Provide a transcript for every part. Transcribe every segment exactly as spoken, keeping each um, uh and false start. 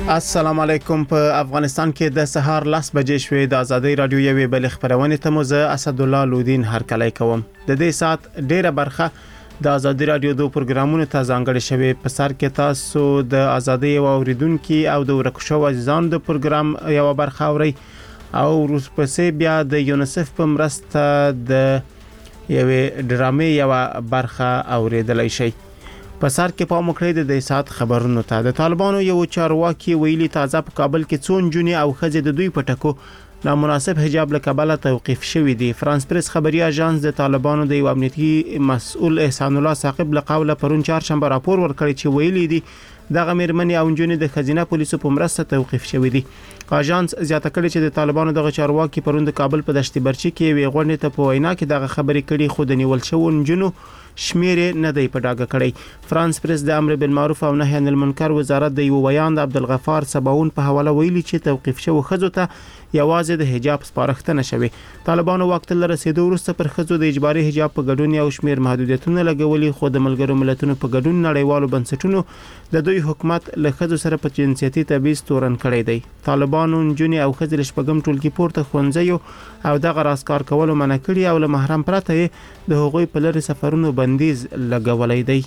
السلام علیکم. په افغانستان کې د سهار لس بجې شوې. د ازادي رادیو یوې بل خبرونه ته مو زه اسد الله لودین هرکلی کوم. د دې سات ډیره برخه د ازادي رادیو د پروګرامونو ته ځانګړې شوې. په سر کې تاسو د ازادي او اوریدونکو او د ورکشو عزیزان د پروګرام یو برخه اوري او وروسته بیا د یونیسف په مرسته د یوې ډرامې یو برخه اوریدلای شي. په سر کې په مکرې د سات خبرونو ته د طالبانو یو چارواکي ویلي تازه په کابل کې څون جونی او خځې د دوی پټکو نامناسب حجاب له کبله توقيف شوی دی. فرانس پریس خبري اژانس د طالبانو د یو امنیتي مسؤل احسان الله ثاقب له قوله پرون چهارشنبه راپور ورکړی چې ویلي دی دغه مېرمنې او جونی د خزینه پولیسو په مرسته توقيف شوی دی. اژانس زیاته کړي چې د طالبانو دغه چارواکي پرون د کابل په دشت برچی کې وی غونډه ته په وینا کې دغه خبرې کړي خو د نیول شوو جنو شمیر نه دی په ډاګه کړی. فرانس پریس د امر بالمعروف او نهي عن المنکر وزارت د یو بیان د عبدالغفار سباون په حواله ویلي چې توقيف شوو خزو ته یوازې د حجاب سپارښتنه شوی. طالبانو وخت له رسیدو وروسته پر خزو د اجباري حجاب په ګډون او شمیر محدودیتونه لګولي خو د ملګرو ملتونو په ګډون نړیوالو بنسټونو د دوی حکومت له خزو سره په جنسيتي تبعیض تورن کړی دی. طالبانو جونی او خزل شپږم ټولګي پورته خونځي او دغه راسکار کولو منع کړی او له محرم پرته د هغوی په لری سفرونو بندیز لګولای دی.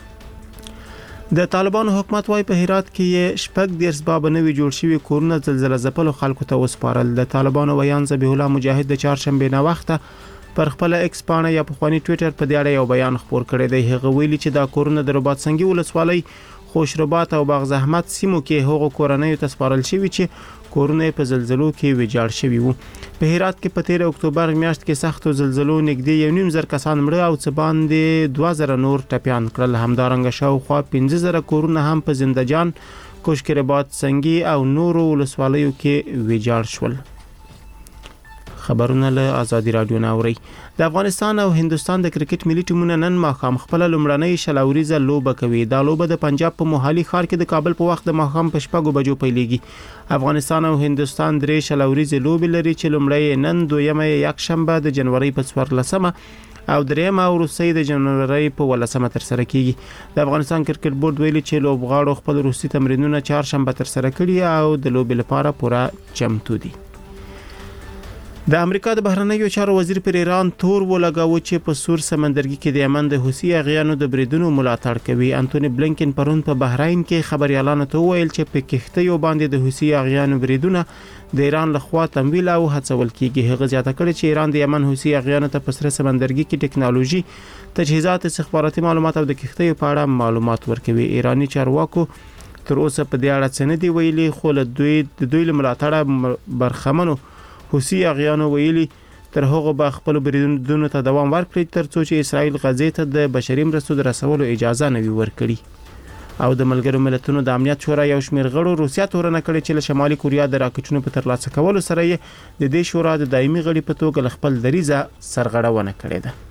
د طالبانو حکومت وايي په هرات کې شپږ د اسباب نوي جوړ شوی کورونه زلزلہ ځپلو خلکو ته وسپارل. د طالبانو ویان ذبیح الله مجاهد د چهارشنبه نه وخته پر خپل ایکس پاڼه یا په خواني ټوئیټر په دیاړه یو بیان خپور کړی دی. هغه ویلي چې دا کورونه د رباط سنگي ولسوالۍ خوشربات او باغ زحمت سیمو کې هغو کورنۍ ته سپارل شوی چې کورونه په زلزلو کې ویجاړ شوی وو. په هرات کې په تیر اکتوبر میاشت کې سختو زلزلو نږدې یو نیم زر کسان مړه او څه باندې دوه زره نور ټپيان کړل. همدارنګه شاوخوا پنځه زره کورونه هم په زندجان، کوشکربات سنگي او نورو ولسوالیو کې ویجاړ شول. خبرونه له ازادي رادیو ناوري. د افغانستان او هندستان د کرکټ ملي ټیمونه نن ماښام خپل لومړنۍ شلوريزه لوبه کوي. دا لوبه د پنجاب په موهالي ښار کې د کابل په وخت د ماښام په شپږو بجو پیلېږي. افغانستان او هندستان درې شلوريزه لوبې لري چې لومړی نن دویمه یک شنبه د جنوري په څوارلسمه او دریمه وروسي د جنوري په ولسمه تر سره کیږي. د افغانستان کرکټ بورډ ویلي چې لوبغاړو خپل روسي تمرینونه چهارشنبه تر سره کړي او د لوبې لپاره پوره چمتو دي. د امریکا د بهرنیو چارو وزیر پر ایران تور ولګاوه چې په سور سمندرګي کې د یمن د حوثي اغیانو د بریدونو ملاتړ کوي. انټونی بلینکن پرون په بحرین کې خبريالانو ته ویل چې په کښتیو باندې د حوثي اغیانو بریدونه د ایران لخوا تمویل او هڅول کیږي. هغه زیاته کړی چې ایران د یمن حوثي اغیانو ته په سر سمندرګي کې ټکنالوژي، تجهیزات، استخباراتي معلومات او د کښتیو په اړه معلومات ورکوي. ایرانی چارواکو تر اوسه په دې اړه څه نه دی ویلي خو له دوی د دوی ملاتړ برخمنو حوثي اغیانو ویلي تر هغه به خپل بریدونو ته دوام ورکړي تر څو چې اسرائیل غزې ته د بشري مرستو د رسولو اجازه نه وي ورکړي. او د ملګرو ملتونو د امنیت شورا یو شمېر غړو روسیا تورنه کړې چې له شمالي کوریا د راکټونو په ترلاسه کولو سره یې د دې شورا د دایمي غړي په توګه خپل دریزه سرغړونه کړې ده.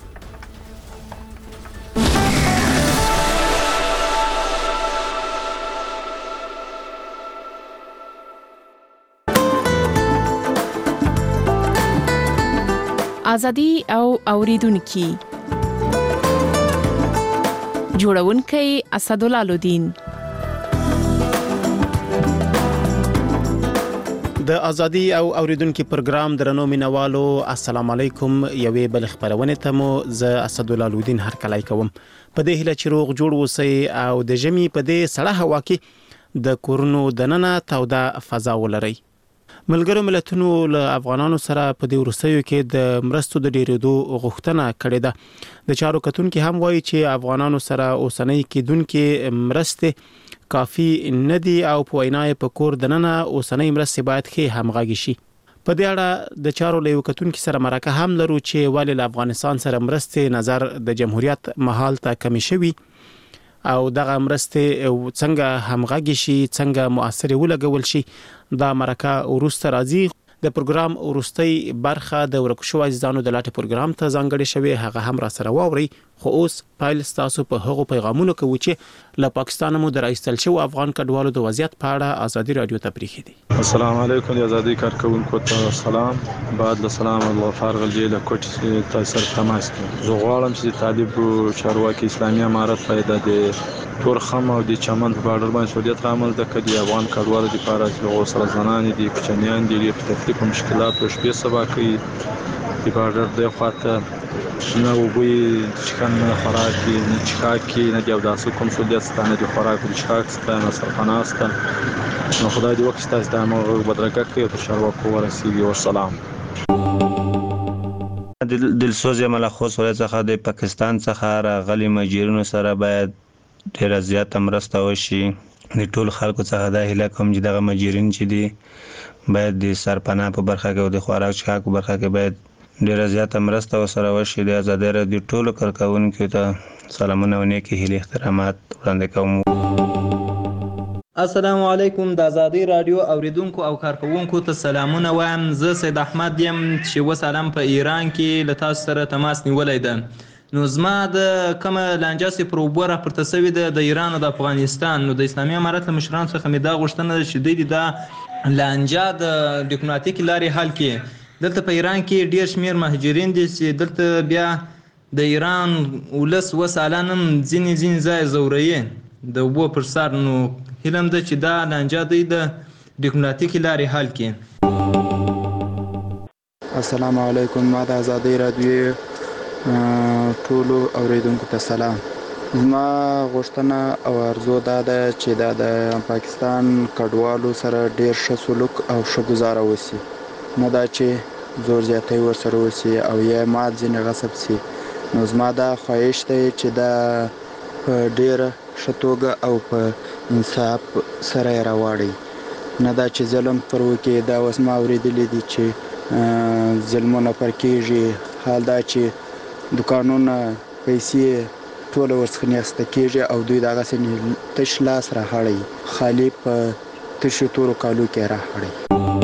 ازادي او اوریدونکو جوړونکي اسد الله لودین. د ازادي او اوریدونکو پروګرام درنو مینوالو السلام علیکم. یوې بل خبرونه ته مو زه اسد الله لودین هرکلی کوم. په دې هله چې روغ جوړ وسی او د جمی په دې سړه هوا کې د کورونو دننه توده فضا ولري. ملګرو ملتونو له افغانانو سره په دې ورسېو کې د مرستو د ډیرېدو غوښتنه کړې ده. د چارو کتونکو هم وایي چې افغانانو سره اوسنۍ کېدونکو مرستې کافي نه دي او په وینای په کور دننه اوسنۍ مرستې باید ښه همغږي شي. په دې اړه د چارو له کتونکو سره مرکه هم لرو چې ولې له افغانستان سره مرستې نظر د جمهوریت محل ته کمی شوي او دغه مرستې څنګه همغږي شي، څنګه مؤثر ولګول شي. دا مرکه ورسته راځي. د پروګرام ورستۍ برخه د ورکشو عزیزانو د لاټه پروګرام ته ځانګړې شوی، هغه هم را سره واوري خو اوس پایل تاسو په هغو پیغامونو کې و چې له پاکستان مو درایستل شو افغان کډوالو د وضعیت په اړه ازادي رادیو ته پریخي دي. السلام علیکم د ازادي کارکونکو ته سلام. بعد له سلام الله فارغ الجیل کوچ تاسو تماس زه غواړم چې طالب چارواکي اسلامي امارت پیدا دي تور خم او د چمن په اړه باندې سعودیت عمل د کدي افغان کډوالو لپاره چې سره زنان دي کوچنیان دي په تکلیف او مشکلات او شپې سبا کوي د بارډر د خواته نه وبوي چکن خوراکي نه چکاکي نه د داسې کوم سعودیت ستانه د خوراک د چکاک ستانه سرخانه ستانه نو خدای دې وکړي تاسو د امر بدرګه کوي ته چارواکو ورسیږي او سلام. دلسوز ملخص ولې څخه د پاکستان څخه راغلي مهاجرینو سره باید ډیره زیاته مرسته وشي. د ټول خلکو څخه دا هیله کوم چې دغه مهاجرین چې دي باید د سرپناه په برخه کې او د خوراک چکاک په برخه کې باید ډیره زیاته مرسته وسره وشي. د ازادي رادیو ټولو کارکونکو ته سلامونه او نیکی هیلې احترامات وړاندې کوم. السلام علیکم د ازادي رادیو اوریدونکو او کارکونکو ته سلامونه وایم. زه سید احمد یم چې وسلام په ایران کې له تاسو سره تماس نیولای ده. نو زما د کومه لانجه سي پروبوره پرته سوي ده د ایران او د افغانستان نو د اسلامي امارت له مشرانو څخه مې دا غوښتنه ده چې دوی دا لانجه د ډیپلوماټیک لارې حل کړي. دلته په ایران کې ډیر شمیر مهاجرین دي چې دلته بیا د ایران ولس وسالانم ځینې ځینې ځای زوروي د اوبو پر سر. نو هیلم ده چې دا لانجه دوی د ډیپلوماټیک لارې حل کړي. السلام علیکم. ما د ازادي رادیو ټولو اوریدونکو ته سلام. زما غوښتنه او ارزو دا ده چې دا د پاکستان کډوالو سره ډیر ښه سلوک او ښه گزاره وسی، نه دا چې زور زیاتی ورسره وسی او یا مال ځینې غصب سی. نو زما دا خواهش دی چې دا په ډیره ښه توګه او په انصاف سره یې راواړي، نه دا چې ظلم پر وکړي. دا اوس ما اورېدلی دي چې ظلمونه پر کېږي. حال دا چې دوکانونه پیسې ټوله ورڅخه نیسته کېږي او دوی دغسې تش لاس راهړی، خالي په تشو تورو کالو کې راهړی.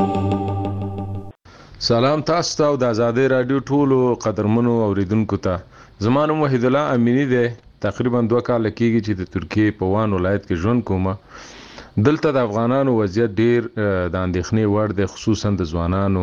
سلام تاسو ته او د ازادي رادیو ټولو قدرمنو اوریدونکو ته. زما نوم وحید الله امینی دی. تقریبا دوه کاله کېږي چې د ترکیې په وان ولایت کې ژوند کوم. دلته د افغانانو وضعیت ډیر د اندېښنې وړ دی، خصوصا د ځوانانو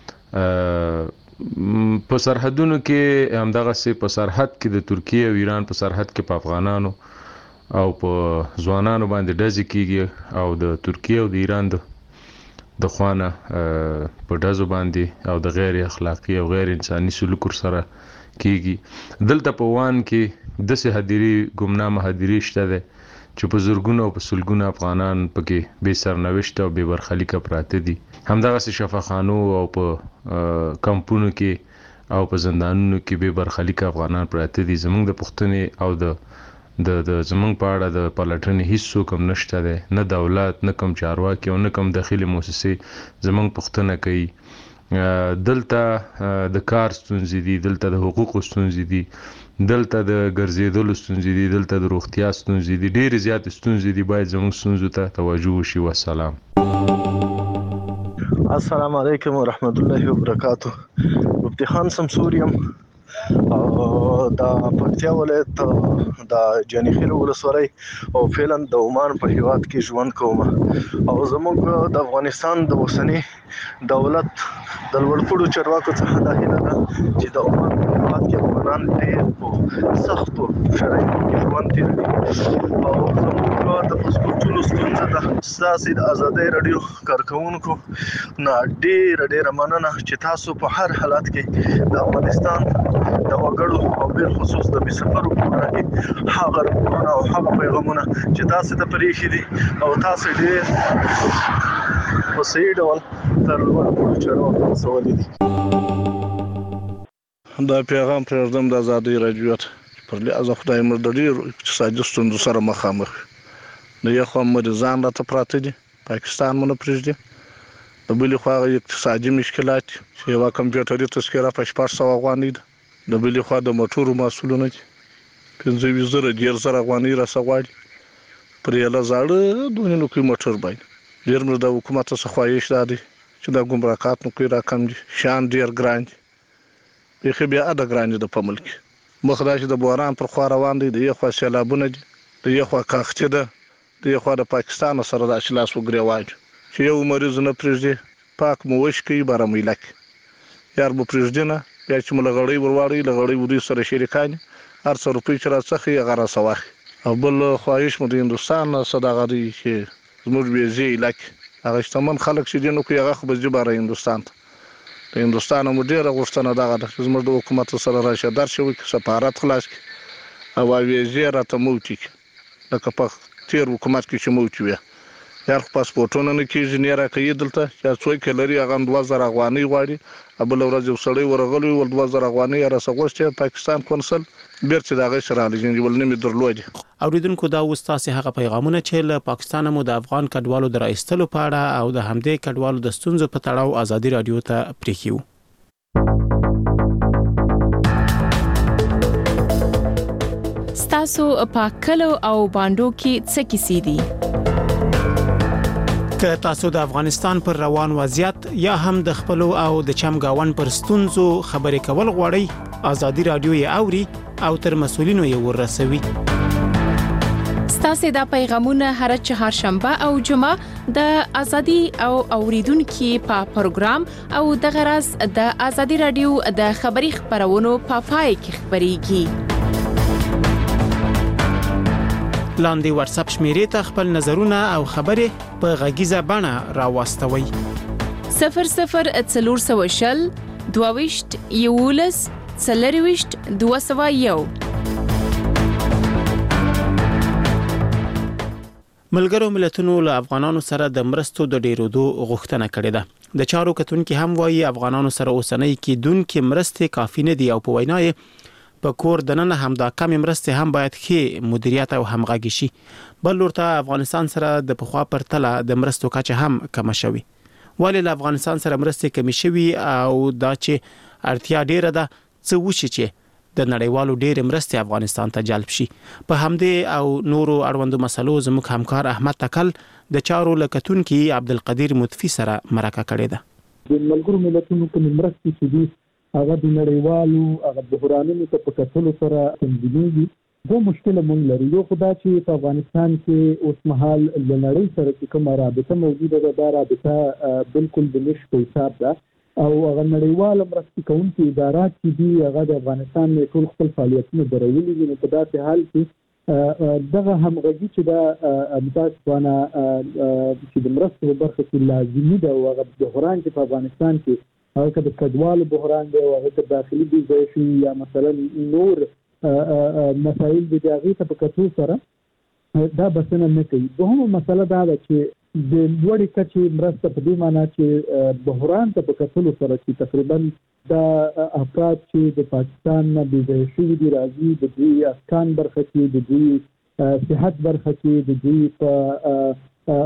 په سرحدونو کې. همدغسې په سرحد کې د ترکیې او ایران په سرحد کې په افغانانو او په ځوانانو باندې ډزې کېږي او د ترکیې او د ایران د د خوانه په ډزو باندې او د غیر اخلاقی او غیر انساني سلوک سره کېږي. دلته په وان کې داسې هدیرې ګمنامه هدیرې شته دی چې په زرګونو او په سلګونو افغانان پکې بې سرنوشته او بې برخلیکه پراته دي. همدغسې شفاخانو او په کمپونو کې او په زندانونو کې بې برخلیکه افغانان پراته دي. زموږ د پوښتنې او د د د زمونږ په اړه د پلټنې هیڅ څوک هم نشته دی، نه دولت نه کوم چارواکي او نه کوم داخلي موسسې زمونږ پوښتنه کوي. دلته د کار ستونزې دي، دلته د حقوقو ستونزې دي، دلته د ګرځېدلو ستونزې دي، دلته د روغتیا ستونزې دي، ډېرې زیاتې ستونزې دي. باید زموږ ستونزو ته توجه وشي. والسلام. السلام علیکم ورحمت الله وبرکاته. مفتی خان سمسور یم او د پکتیا ولایت د جانیخیل ولسوالۍ او فعلا د عمان په هیواد کې ژوند کوم. او زموږ د افغانستان د اوسني دولت د لوړپوړو چارواکو څخه دا هیله ده چې د عمان په هیواد کې افغانان ډېر په سختو شرایطو کې ژوند تېروي. او زموږ د پاسپورټونو ستونزه ده. ستاسې د ازادۍ راډیو کارکوونکو نه ډېره ډېره مننه چې تاسو په هر حالت کې د افغانستان د وګړو او بالخصوص د بېسفرو په اړه کې هغه راپورونه او هغه پیغامونه چې تاسو ته پرېښي دي او تاسو ډېر په صحیح ډول تر لوړپوړو چارواکو رسولي دي. دا پیغام پرېږدم د ازادۍ راډیو ته پر لحاظه خدای مو د ډېرو اقتصادي ستونزو سره مخامخ. د یو خوا مریضان راته پراته دي، پاکستان مو نه پرېږدي. د بلې خوا هغه اقتصادي مشکلات چې یوه کمپیوټري تذکره په شپږ سوه افغانۍ ده. د بلې خوا د موټرو محصولونه دي پنځه ویشت زره ډېر زره افغانۍ راڅه غواړي پر یوه زاړه دونې نوکۍ موټر باندې. ډېر مې د حکومت څخه خواهش دا دی چې دا ګمرکات نوکۍ راکم دي، شیان ډېر ګران دي، بیخي بې حده ګران دي د په ملک. مخدا چې د بوران پر خوا روان دي، د یو خوا سیلابونه دي، د یو خوا کاغچه ده، د یو خوا د پاکستان سره د اشلاس وګریواج چې یو مریض نه پرېږدي پاک مو وش کوي بارامویله کې یار به پرېږدي نه، بیا چې مو لغړی ورواړي لغړی وري سره شریکان هر څو روپۍ چې راڅخه هغه راسواخي. او بل خواهش مو د هندوستان صداغه دی چې زموږ بیزي علاقې هغه شتمن خلک چې دي نو کوي هغه خو به ځي باره هندوستان ته. د هندوستان مو ډېره غوښتنه دغه ده چې زموږ د حکومت سره راشه درشه وکړي، سفارت خلاص کړي او ویزې راته موټي کړي لکه په تېر حکومت کې چې موټي وي. یار خو پاسپورټونه نه کېږي نه یې راکوي دلته چې څوک یې لري هغه هم دوه زره افغانۍ غواړي. بله ورځ یو سړی ورغلی ول دوه زره افغانۍ یې راسه غوښتې پاکستان کنسل بیرته د هغې سره رالیږي ول نه مې درلودې. اوریدونکو دا اوس تاسې هغه پیغامونه چې له پاکستانه مو د افغان کډوالو د راایستلو په اړه او د همدې کډوالو د ستونزو په تړاو ازادي رادیو ته پرېښیو. ستاسو په کلو او باندو کې څه کیسې دي؟ که تاسو د افغانستان پر روان وضعیت یا هم د خپلو او د چمګاون پر ستونزو خبرې کول غواړئ، ازادي رادیو یې اوري او تر مسؤلینو یې ورسوي. ستاسو دا پیغامونه هر چهارشنبه او جمعه د ازادي او اوریدونکو په پروګرام او د غرض د ازادي رادیو د خبري خبرونو په پای کې خبريږي. لاندې واتس اپ شمیرې ته خپل نظرونه او خبرې په غږیزه بڼه راوستوي. صفر صفر څلور سوه شل دوه ویشت یولس څلور ویشت دوه سوه یو. ملګرو ملتونو له افغانانو سره د مرستو د ډیرودو غوښتنه کړې ده. د چارو کتونکو هم وایي افغانانو سره اوسنۍ کېدونکې مرستې کافي نه دي او په وینا یې په کور دننه هم دا کم مرستې هم باید ښه مدیریت او همغږي شي. بل ورته افغانستان سره د پخوا پرتله د مرستو کچه هم کم شوي. ولې له افغانستان سره مرستې کم شوي او دا چې اړتیا ډیره ده څه وشي چې د نړیوالو ډېر مرستې افغانستان ته جلب شي. په همدې او نورو اړوندو مسلو زموږ همکار احمد تکل د چارو لکتونکو عبدالقدیر مطفی سره مرکه کړې ده. د ملګرو ملتونو کوم مرستې چې دي هغه د نړیوالو هغه بحرانونو ته په کتلو سره تنظیمېږي. دوه مشکله مونږ لرو. یو خو دا چې په افغانستان کې اوس مهال له نړۍ سره چې کومه رابطه موجوده ده دا رابطه بالکل د نش په حساب ده او هغه نړیواله مرستې کوونکي ادارات چې دي هغه د افغانستان نه ټول خپل فعالیتونه درولي دي. نو په داسې حال کې دغه همغږي چې دا متاسفانه چې د مرستو په برخه کې لازمي ده او هغه بحران چې په افغانستان کې هغه که د کډوالو بحران دی او هغه که داخلي بیځایشي یا مثلا نور مسایل دي د هغې ته په کتو سره دا بسنه نه کوي. دوهمه مسله دا ده چې د لوړې کچې مرسته په دې معنا چې بحران ته په کتلو سره چې تقریبا دا افراد چې د پاکستان نه بیځایه شوي دي راځي د دوی اسکان برخه کې د دوی صحت برخه کې د دوی په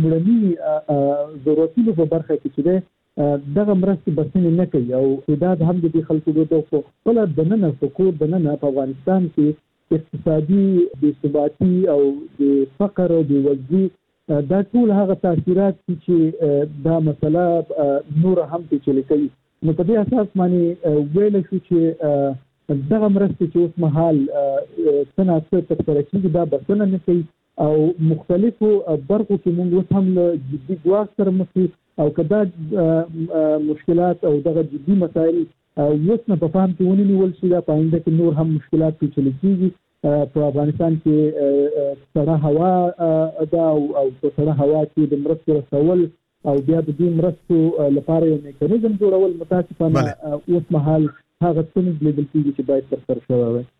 لومړني ضرورتونو په برخه کې چې دی دغه مرستې بسنې نه کوي او تعداد هم د دې خلکو د خپله دننه په کور دننه په افغانستان کې اقتصادي بېثباتي او د فقر او بېوزلي دا ټول هغه تاثیرات چې دا مسله نور هم پیچلې کوي. نو په دې اساس باندې ویلی شو چې دغه مرستې چې اوس مهال څه ناڅه ترسره کېږي دا بسنه نه کوي او مختلفو برخو کې موږ اوس هم له جدي ګواښ سره مخ یو او که دا مشکلات او دغه جدي مسایل اوس نه په پام کې ونیول شي دا په آینده کې نور هم مشکلات پیچلې کېږي. په افغانستان کې سړه هوا ده او په سړه هوا کې د مرستو رسول او بیا د دې مرستو لپاره یو میکانیزم جوړول متاسفانه اوس مهال هغه څه لیدل کېږي چې باید ترسره شوی وي.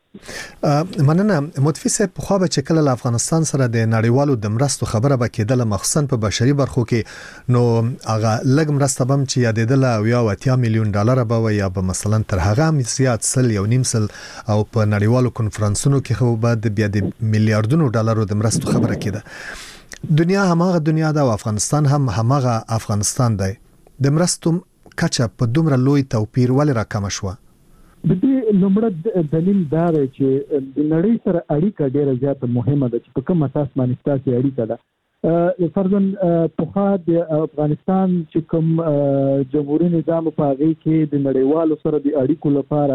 مننه مطفی صاحب. په خو به چې کله له افغانستان سره د نړیوالو د مرستو خبره به کېدله مخصوصا په بشري برخو کې نو هغه لږ مرسته بم چې یادېدله او یا اتیا میلیون ډالر به وي یا به مثلا تر هغه هم زیات سل یو نیم سل او په نړیوالو کنفرانسونو کې خو به د بیا د میلیارډونو ډالرو د مرستو خبره کېده. دنیا هماغه دنیا ده او افغانستان هم هماغه افغانستان دی. د مرستو کچه په دومره لوی توپیر ولې راکمه شوه؟ د دې لومړی دلیل دا دی چې د نړۍ سره اړیکه ډیره زیاته مهمه ده چې په کوم اساس باندې ستاسو اړیکه ده. فرضاً پخوا د افغانستان چې کوم جمهوریت نظام په هغې کې د نړیوالو سره د اړیکو لپاره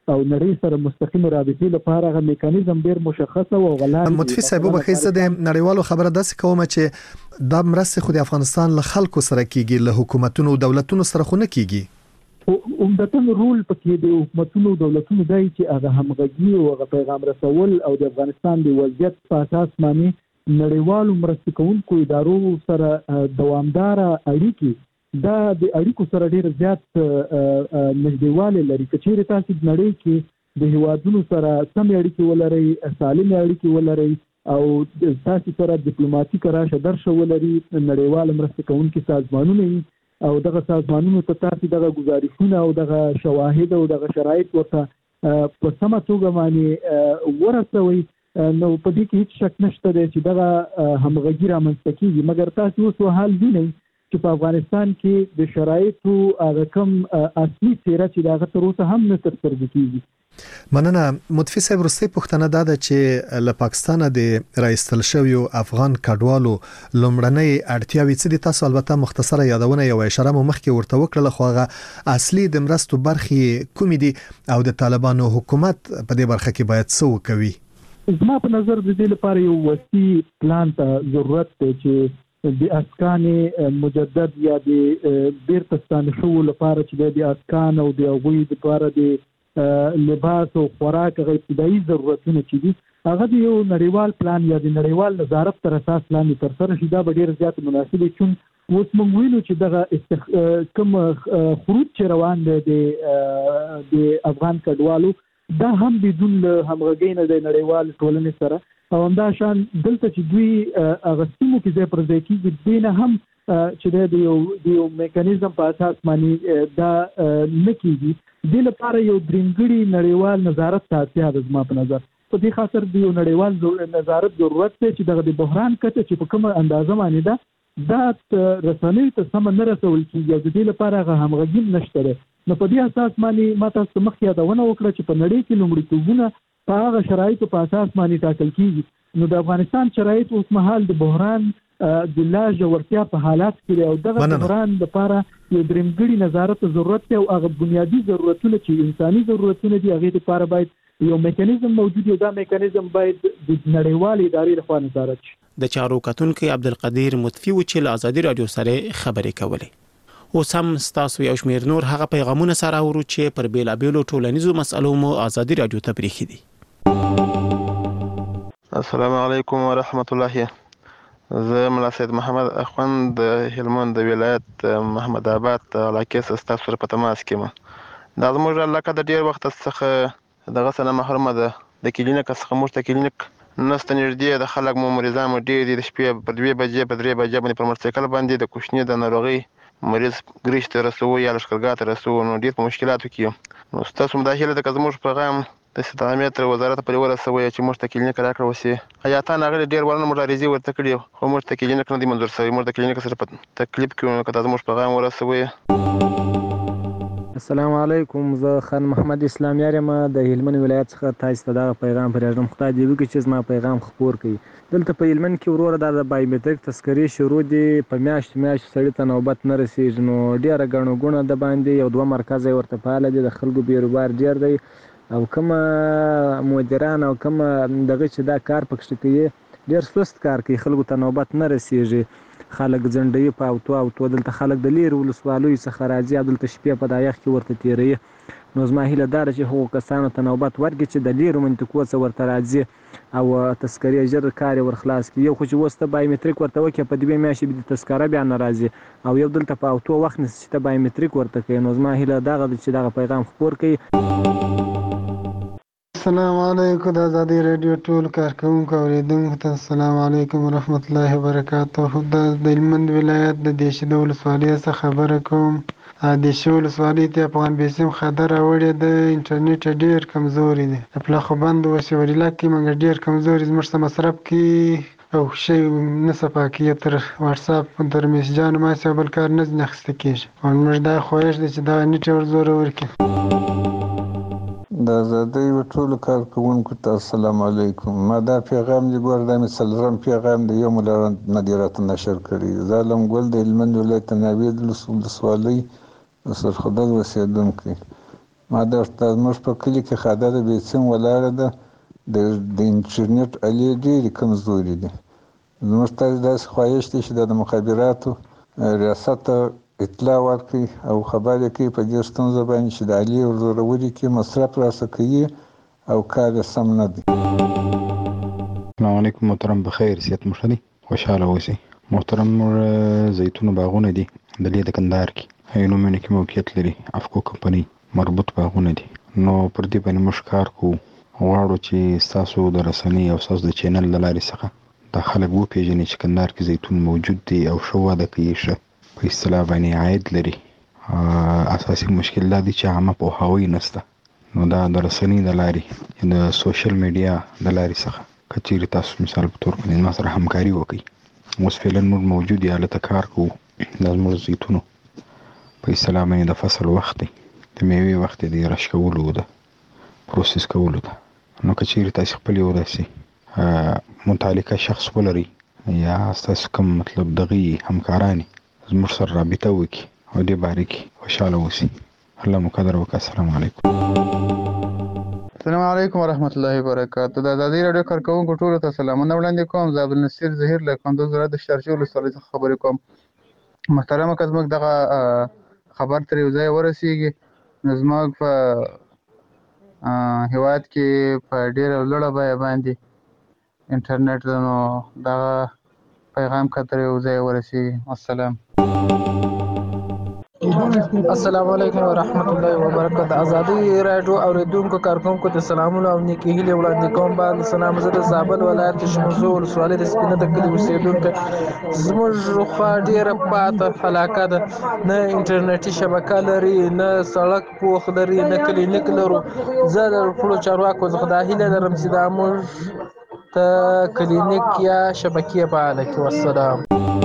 او نړۍ سره مستقیم رابطې لپاره غو میکانیزم ډیر مشخص او غلار متفق صاحب وبخښه زه د نړیوالو خبره داسې کوم چې دا مرسته خو د افغانستان له خلکو سره کیږي له حکومتونو او دولتونو سره خو نه کیږي عمدتاً رول پکې د حکومتونو او دولتونو دی چې هغه همغږي او هغه پیغام رسول او د افغانستان د وضعیت په اساس باندې نړیوالو مرستې کوونکو ادارو سره دوامدار اړیکې دا د اړیکو سره ډیر زیات نږدېوالی لري. که چیرې تاسو د نړۍ کې د هیوادونو سره سمې اړیکې ولرئ، سالمې اړیکې ولرئ او تاسو سره ډیپلوماټیک راشه درشه ولري، نړیوال مرستې کوونکي سازمانونه او دغه سازمانونو ته تاسو دغه گزارشونه او دغه شواهد او دغه شرایط ورته په سمه توګه باندې ورسوي، نو په دې کې هیڅ شک نشته دی چې دغه همغږي رامنځته کیږي. مګر تاسو اوس حال وینئ چې په افغانستان کې د شرایطو هغه کم اصلي څیره چې دغه تر اوسه هم نه تر سترګو کیږي. مننه. متفق صاحب وروستۍ پوښتنه دا ده چې له پاکستانه د راایستل شویو افغان کډوالو لومړنۍ اړتیاوې څه دي؟ تاسو البته مختصره یادونه یو اشاره مو مخکې ورته وکړه، خو هغه اصلي د مرستو برخې کومې دي او د طالبانو حکومت په دې برخه کې باید څه وکوي؟ زما په نظر د دې لپاره یو وسیع پلان ته ضرورت دی چې د اسکان مجدد یا د بیرته ستانه شو لپاره چې د اسکان او د غوي لپاره د لباس او خوراک غو ابتدایي ضرورتونه چې دي هغه د یو نړیوال پلان یا د نړیوال نظارت تر اساس لاندې تر سره شي. دا به ډیر زیات مناسب چون اوس موږ وینو چې دغه استخ... کوم خروج چې روان دی د افغان کډوالو دا هم بدون همغږي نه د نړیوال ټولنې سره او همدا شان دلته چې دوی اغستمو کې ځای پر ځای کېږي دینه هم چې د یو د یو میکانیزم په اساس باندې دا نه کېږي. د لپاره یو درنګړي نړیوال نظارت ته اړتیا ده. زما په نظر په دې خاطر د یو نړیوال نظارت ضرورت دی چې دغه د بحران کته چې په کومه اندازه باندې ده دا رسنۍ ته سم نه رسول کېږي او د دې لپاره هغه همغږي نشته ده. نو په دې اساس باندې ما تاسو مخکې یادونه وکړه چې په نړۍ کې لومړیتوبونه په هغه شرایطو په اساس باندې ټاکل کیږي. نو د افغانستان شرایط اوس مهال د بحران د لا ژورتیا په حالات کې او دغه بحران لپاره یو درېمګړي نظارت ضرورت دی او هغه بنیادی ضرورتونه چې انساني ضرورتونه دي هغه لپاره باید یو میکانیزم موجود یو دا میکانیزم باید د نړیوال ادارې لخوا نظارت شي. د چارو کتونکو عبدالقدیر مطفی و چې له آزادي رادیو سره خبرې کولې. اوس هم ستاسو یو شمیر نور هغه پیغامونه سره ورو چې پر بیلابیلو ټولنیزو مسلو مو آزادي رادیو ته پریخي دي. السلام علیکم ورحمت الله. زه ملا سید محمد اخوند د هلمند د ولایت محمد آباد علاقې څخه تاسو سره په تماس کې یم. دا زموږ علاقه د ډیر وخت څخه دغه سره محرومه ده. د کلینیک څخه موږ ته کلینیک نسته نږدې، د خلک مو مریضان مو ډیر دي. د شپې په دوه بجې په درې بجې باندې پر موټرسایکل باندې د کوشنې د ناروغي مریض ګریش ته رسو یا لشکرګاه ته رسو، نو ډیر په مشکلاتو کې. نو تاسو مداخله د زموږ پیغام د استعمار وزارت په لور سوي چې موږ ته کلینیک راکړو وسی حیاتان هغه ډیر ورنه مبارزي ورته کړی خو موږ ته کلینیک نه دی منظور شوی. موږ د کلینیک سره په تکلیف کې کته زموږ پیغام ورسوي. السلام علیکم. زه خان محمد اسلام یارم د هلمند ولایت څخه تاسو ته دا پیغام پرېږدم. خدای دې وکړي چې زما پیغام خپور کړي. دلته په هلمند کې وروره د بایومټریک تذکرې شروع دي، په میاشت میاشت سړی ته نوبت نه رسیږي. نو ډیره ګڼه ګوڼه د باندې یو دوه مرکز ورته فعال دي، د خلکو بیروبار ډیر دی او کومه مدیران او کومه دغه چې دا کار پکې کوي ډیر سست کار کوي، خلکو ته نوبت نه رسیږي. خلک ځنډوي په اوتو اوتو. دلته خلک د لیرې ولسوالیو څخه راځي، دلته شپې په دا یخ کې ورته تیروي. نو زما هیله دا ده چې هغو کسانو ته نوبت ورکړي چې د لیرو منطقو څخه ورته راځي او تذکرې ژر کار یې ورخلاص کړي. یو خو چې اوس ته بایومټریک ورته وکړې په دوې میاشتې به د تذکره بیا نه راځي او یو دلته په اوتو وخت نیسي چې ته بایومټریک ورته کوې. نو زما هیله دغه ده چې دغه پیغام خپور کړي. السلام علیکم. د آزادي رادیو ټول کارکونکو اوریدونکو ته السلام علیکم ورحمت الله وبرکاته. د هلمند ولایت د دیشې ولسوالۍ څخه خبره کوم. د دیشې ولسوالۍ ته افغان بیسیم خاطر راوړی د انټرنیټ ډیر کمزوري دی. د پلاخوبند وسیوریلا کې موږ ډیر کمزوري زموږ سره مصرف کې او شی نه صفا کې تر واتس اپ تر میسجانو ما څه بل کار نه نخسته کیږي. او موږ دا خوښ دي چې دا نیټ ور زور ورکړي. د آزادۍ ټولو کارکوونکو ته السلام علیکم. ما دا پیغام دی ګور د څلورم پیغام دی یو ملار مدیریت نشر کړی. ظالم ګل د هلمند ولایت ناوید ولسوالۍ سرخدل اوسیدونکی. ما درته زموږ په کلي کې خاده د بیسیم ولاړه ده، د د انټرنیټ الې ډېرې کمزوري دي. زموږ ته داسې خواهش دی چې د مخابراتو ریاست ته اطلاع ورکړي او خبر یې کړي په دې ستونزه باندې چې د الې ورزورولي کې مصرف راسه کوي او کار یې سم نه دی. السلام علیکم محترم، بخیر صحت مو ښه دی؟ خوشحاله اوسئ. محترم زیتون باغونه دي د لې د کندهار کې عینومېنه کې موقعیت لري، افکو کمپنۍ مربوط باغونه دي. نو پر دې باندې موږ کار کوو، غواړو چې ستاسو د رسنۍ او ستاسو د چینل له لارې څخه دا خلک وپېژني چې کندهار کې زیتون موجود دی او ښه وده کوي، ښه په اصطلاح باندې عاید لري. اساسي مشکل دا دی چې عامه پوهاوی نشته. نو دا د رسنۍ د لارې د سوشل میډیا د لارې څخه که چیرې تاسو مثال په تور باندې ما سره همکاري وکړئ. اوس فعلا موږ موجود یو هلته کار کوو. دا زموږ زیتونو په اصطلاح باندې د فصل وخت دی، د میوې وخت دی، د رش کولو ده، پروسس کولو ده. نو که چیرې تاسې خپل یو داسې متعلقه شخص ولرئ یا ستاسو کوم مطلب دغه همکارانې زموږ سره رابطه وکړي او دې باره کې خوشحاله اوسي. الله مو قدر وکړه. السلام علیکم. السلام علیکم ورحمۃ اللہ وبرکاتہ. د ازادي راډیو کارکونکو ټولو ته سلامونه وړاندې کوم. زه عبدالنصیر ظهیر له کندوز ولایت د شارجې ولسوالۍ څخه خبرې کوم. محترمه که زموږ دغه خبر تر یو ځای ورسیږي نو زموږ په هیواد کې په ډېره لوړه بیه باندې انټرنیټ ده، نو دغه پیغام که تر یو ځای ورسیږي. السلام السلام علیکم ورحمۃ اللہ وبرکاتہ. ازادي راډیو اوریدونکو کارکونکو ته سلامونه او نیکې هیلې وړاندې کوم. بعد سلام زه د زابل ولایت د شمزو ولسوالۍ د سپینه د کلي اوسېدونکی. زموږ خوا ډېره پاته علاقه ده، نه انټرنیټي شبکه لري، نه سړک پوخ لري، نه کلینیک لرو. زه د ټولو چارواکو څخه دا هیله لرم چې دا موږ ته کلینیک یا شبکې فعاله کړي. والسلام.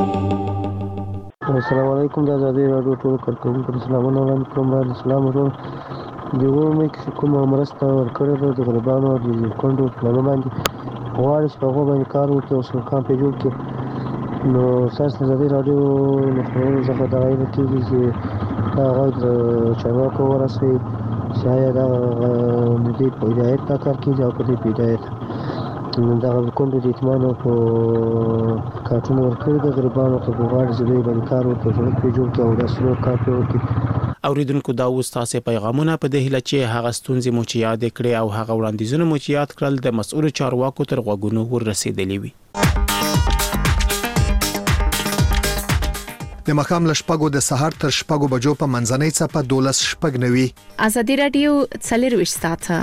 السلام علیکم. د ازادي راډیو ټول کارکونکو ته سلامونه وړاندې کوم. باید اسلام ورور د اومې کې کومه مرسته ورکړې ده د غریبانو او د کونډو پلانو باندې غواړي چې په هغو باندې کار وکړي او سرکان پرې جوړ کړي. نو ستاسو د ازادي راډیو له خپرونو څخه دغه هیله کېږي چې دا غږ د چارواکو ورسوي چې آیا دغه د دې په هدایت دا کار کېږي او که دوی په هدایت دغه کونډو د یتیمانو په کارټونه ورکړي د غریبانو ته غواړي چې دوی باندې کار وکړي، سړک پرې جوړ کړي او داسې نور کار پرې وکړي. اوریدونکو دا اوس تاسو پیغامونه په دې هیله چې هغه ستونزې مو چې یاد کړې او هغه وړاندیزونه مو چې یاد کړل د مسؤل چارواکو تر غوږونو ورسېدلې وي. د مخام له شپږو د سهار تر شپږو بجو په منځنۍ څپه دولس شپږ نوي. ازادي راډیو څلرویشت ساعته.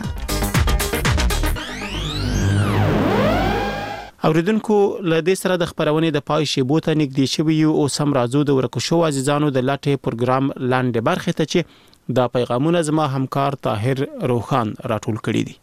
اوریدونکو له دې سره د خبرونې د پای شیبو ته نږدې شوي یو او سم راځو د ورکو شو عزیزانو د لاټه پروګرام لاندې برخه ته چې دا پیغامونه زما همکار طاهر روخان راټول کړي دي.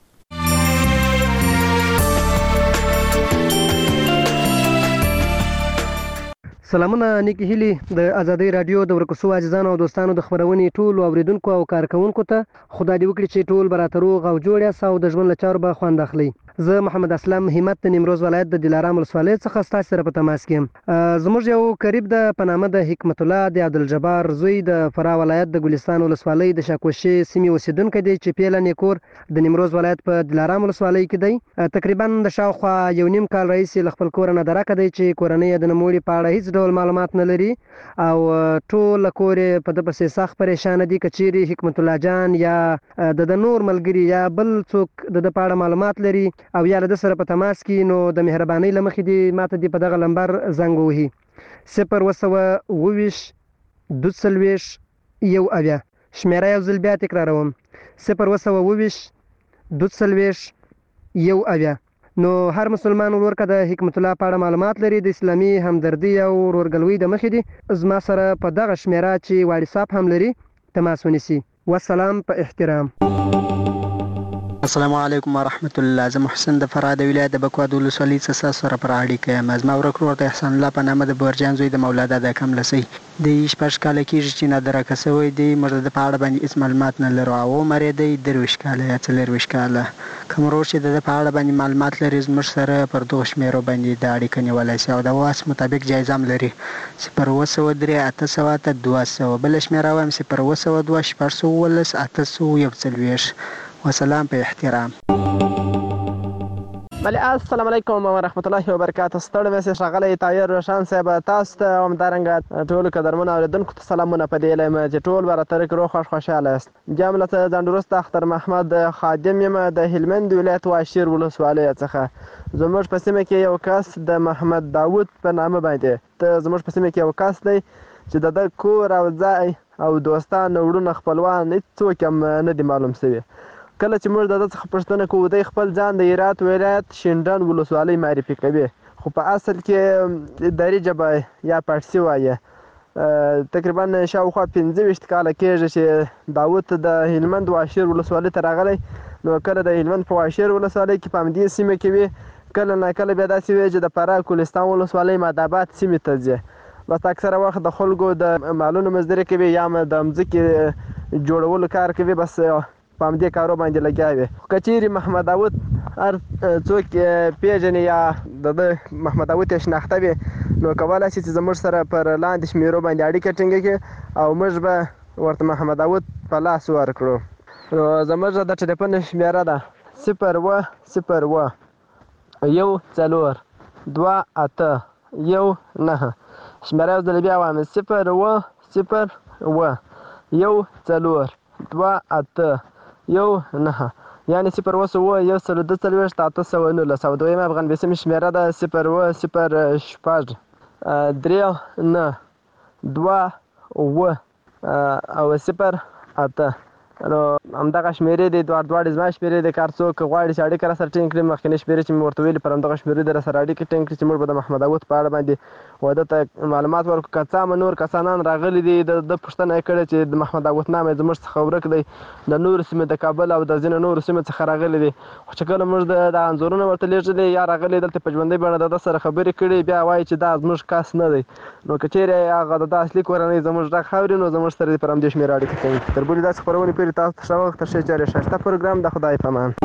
سلامونه نیکی هیلی د ازادي رادیو د ورکوسو عزیزانو او دوستانو د خبرونې ټول اوریدونکو او کارکونکو ته خدای دې وکړي چې ټول براتروغ او جوړ یاست او د ژوند له چارو به خوند اخلي. زه محمد اسلام همت د نیمروز ولایت د دلارام ولسوالۍ څخه ستاسو سره په تماس کې یم. زموږ یو قریب د پنامه د حکمت الله د عبدالجبار زوی د فرا ولایت د ګلستان ولسوالۍ د شاکوشي سیمې اوسیدونکی دی چې پیله نیکور د نیمروز ولایت په دلارام ولسوالۍ کې دی. تقریبا د شاوخوا یو نیم کال راهیسې له خپل کور نه درکه دی چې کورنۍ د نوموړي په اړه هیڅ ډول معلومات نه لري او ټول کور په د پسې سخت پریشان دي. کچيري حکمت الله جان یا د نور ملګری یا بل څوک د د پاړه معلومات لري او یا د سره په تماس کې نو د مهرباني لمخې دی ماته دی په دغه لمبر زنګ وهي صفر وسوه وویش دوسلویش یو اویا شمیره یو ځل بیا تکراروم صفر وسوه وویش دوسلویش یو اویا. نو هر مسلمان ورکه د حکمت الله په اړه معلومات لري د اسلامي همدردي او ورورګلوي د مخې دی زما سره په دغه شمیره چې واتساپ هم لري تماس ونیسي. والسلام په احترام. السلام علیکم ورحمت الله. زه محسن د فراه د ولایت د بکواد ولسوالۍ څخه سره پر اړیکه یم. زما ورک ورور د احسان الله په نامه د بورجان زوی د مولادا د کم لسی د شپږ کاله کېږي چې نادرکه سوی دی. موږ د په اړه باندې هېڅ معلومات نه لرو او عمر یې دی درویشت کاله یا څلرویشت کاله. کوم ورور چې د په اړه باندې معلومات لري زموږ سره پر دغه شمیرو باندې د اړیکه نیولای شي او د واس مطابق جایزه هم لري صفر اوه سوه درې اته سوه اته دوه سوه بله شمیره وایم صفر اوه سوه دوه شپږ سوه اوولس اته سوه یو څلوېښت وسلام په احترام. بله السلام علیکم ورحمت الله وبرکاته. ستړی مې ښاغلی طاهر روشن صاحب تاسو ته همدارنګه ټولو قدرمنو اورېدونکو ته سلامونه په دې هیله یم چې ټول به راته روغ خوښ خوشحاله یاست. بیا هم له ځان وروسته اختر محمد خادم یم د هلمند ولایت واشیر ولسوالۍ څخه. زموږ په سیمه کې یو کس د محمد داود په نامه باندې ته زموږ په سیمه کې یو کس دی چې د ده کور او ځای او دوستان وروڼه خپلوان هېڅوک هم نه دي معلوم شوي. کله چې موږ د ده څخه پوښتنه کوو دی خپل ځان د هرات ولایت شینډنډ ولسوالۍ معرفي کوي خو په اصل کې دري ژبه یا پارسي وایي. تقریبا شاوخوا پنځه ویشت کاله کېږي چې داود د هلمند واشیر ولسوالۍ ته راغلی نو کله د هلمند په واشیر ولسوالۍ کې په همدې سیمه کې وي کله ناکله بیا داسې وي چې د فراه کولستان ولسوالۍ ماداباد سیمې ته ځي. بس اکثره وخت د خلکو د مالونو مزدوري کوي یا هم د مځکې جوړولو کار کوي بس په همدې کارو باندې لګیا وي. که چیرې محمد داود هر څوک پیژني یا د ده محمد داود یې شناخته وي نو کولی شي چې زموږ سره پر لاندې شمیرو باندې اړیکه ټینګه کړي او موږ به ورته محمد داود په لاس ورکړو. نو زموږ د ټلیفون شمیره ده صفر اوه صفر اوه یو څلور دوه اته یو نهه. شمیره یو ځل بیا وایم صفر اوه صفر اوه یو څلور دوه اته یو نهه یعنې صفر اوه سوه یو سل دوه څلوېښت اته سوه نولس او دویمه افغان بیسیم شمیره ده صفر اوه صفر شپږ درې نه دوه اوه او صفر اته. نو همدغه شمیرې دي دواړه دواړې زما شمیرې دي. که هر څوک غواړي چې اړیکه راسره ټینګ کړي مخکینۍ شمیرې چې مې ورته ویلي پر همدغه شمیرې دې راسره اړیکه ټینګ کړي چې موږ به د محمد داود په اړه باندې و ده ته معلومات ورکړو. که څه هم نور کسانان راغلي دي د ده پوښتنه یې کړې چې د محمد داود نام یې زموږ څخه ورک دی د نورو سیمې د کابل او د ځینو نورو سیمو څخه راغلي دي خو چې کله موږ د انځورونه ورته لیږلي یا راغلي دلته په ژوندۍ بڼه د ده سره خبرې کړي بیا وایي چې دا زموږ کس نه دی. نو که چیرې هغه د ده اصلي کورنۍ زموږ غږ اوري نو زموږ سره دې پر همدې شمېره اړیکه کوي. تر بلې داسې خپرونې پورې تاسو ته ښه وخت تر ښې چارې ښایسته پروګرام د خدای په امان.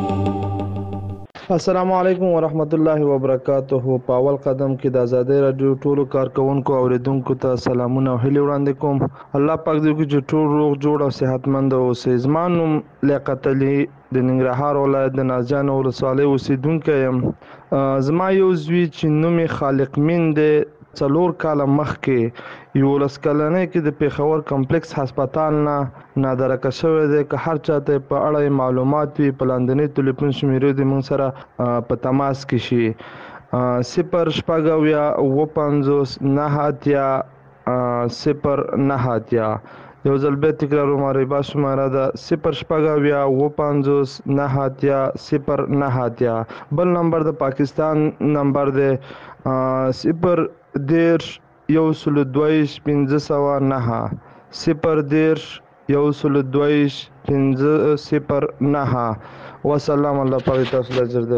السلام علیکم ورحمت الله وبرکاته. په اول قدم کې د ازادۍ راډیو ټولو کارکونکو اوریدونکو ته سلامونه او هیلې وړاندې کوم. الله پاک دې وکړي چې ټول روغ جوړ او صحتمند اوسئ. زما نوم لیاقت علي د ننګرهار ولایت د نازجان ولسوالۍ اوسیدونکی یم. زما یو زوی چې نوم یې خالق مین دی څلور کاله مخکې یولس کلنۍ کې د پېښور کمپلکس هسپتال نه نادرکه شوی دی. که هر چاته په اړه معلومات وي په لاندنۍ ټلیفون شمیرې دې موږ سره په تماس کې شي صفر شپږ اویا اوه پنځوس نهه اتیا صفر نهه اتیا. یو ځل بیا تکراروم عربا شماره ده صفر شپږ اویا اوه پنځوس نهه اتیا صفر نهه اتیا. بل نمبر د پاکستان نمبر دی صفر دېرش یو سلو دوهویشت پنځه سوه نهه صفر دېرش یو سلو دوهویشت پنځه صفر نهه. وسلام. الله پاک تاسو ته اجر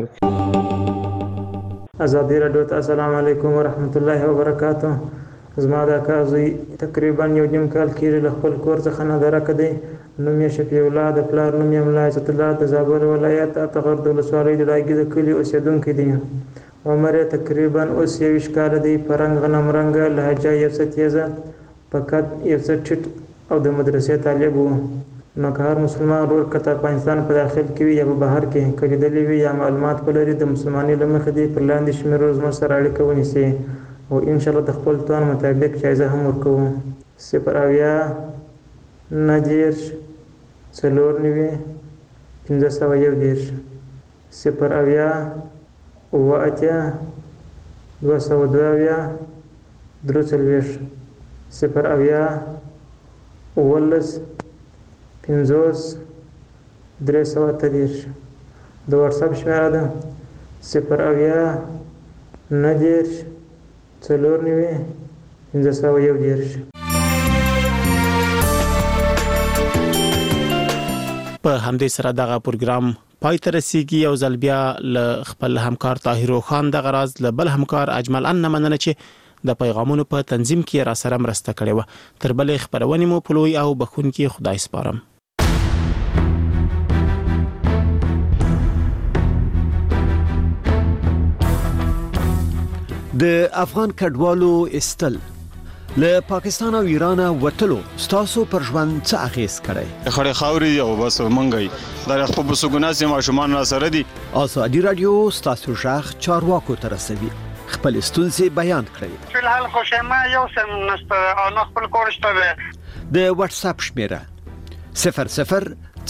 درکړي. ازادي راډیو ته السلام علیکم ورحمت الله وبرکاته. زما د اکا زوی تقریبا یو نیم کال کېږي له خپل کور څخه نادرکه دی. نوم یې شفیع الله د پلار نوم یې ملا عزت الله د زابل ولایت اتغر د ولسوالۍ د لاګي د کلي اوسېدونکی دی. عمر یې تقریبا اوس یویشت کاله دی. په رنګ غنم رنګه لهجه یو څه تیزه په قد یو څه ټیټ او د مدرسې طالب و. نو که هر مسلمان ورور که د افغانستان په داخل کې وي یا په بهر کې که لیدلی وي یا معلومات ولري د مسلمانۍ له مخې دې پر لاندې شمیرو زموږ سره اړیکه ونیسي او انشاءالله د خپل توان مطابق جایزه هم ورکوو. صفر اویا نهه دېرش څلور نوي پنځه سوه یو دېرش صفر اویا اوه اتیا دوه سوه دوه اویا درې څلوېښت صفر اویا اوولس پنځوس درې سوه اته دېرش. د واتساپ شمېره ده صفر اویا نهه دېرش څلور نوي پنځه سوه یو دېرش. په همدې سره دغه پروګرام پای ته رسیږي. یو ځل بیا له خپل همکار طاهر خان دغه راز له بل همکار اجمل ان مننه چې د پیغامونو په تنظیم کې را سره مرسته کړې و. تر بلې خبرونې مو په لوی او بخونکي خدای سپارم. د افغان کډوالو استل له پاکستان او ایران وټلو ستاسو پر ژوند څه اغیز کړي؟ خړې خاوري او بس منګي دا خپل بسګوناسي ماشومان را سره دي. ازادي رادیو ستاسو ژغ چارواکو ته رسوي. خپل ستونزې بیان کړئ. فلحال خو شمه یو سم نست او خپل کورشته د واتس اپ شمیره صفر صفر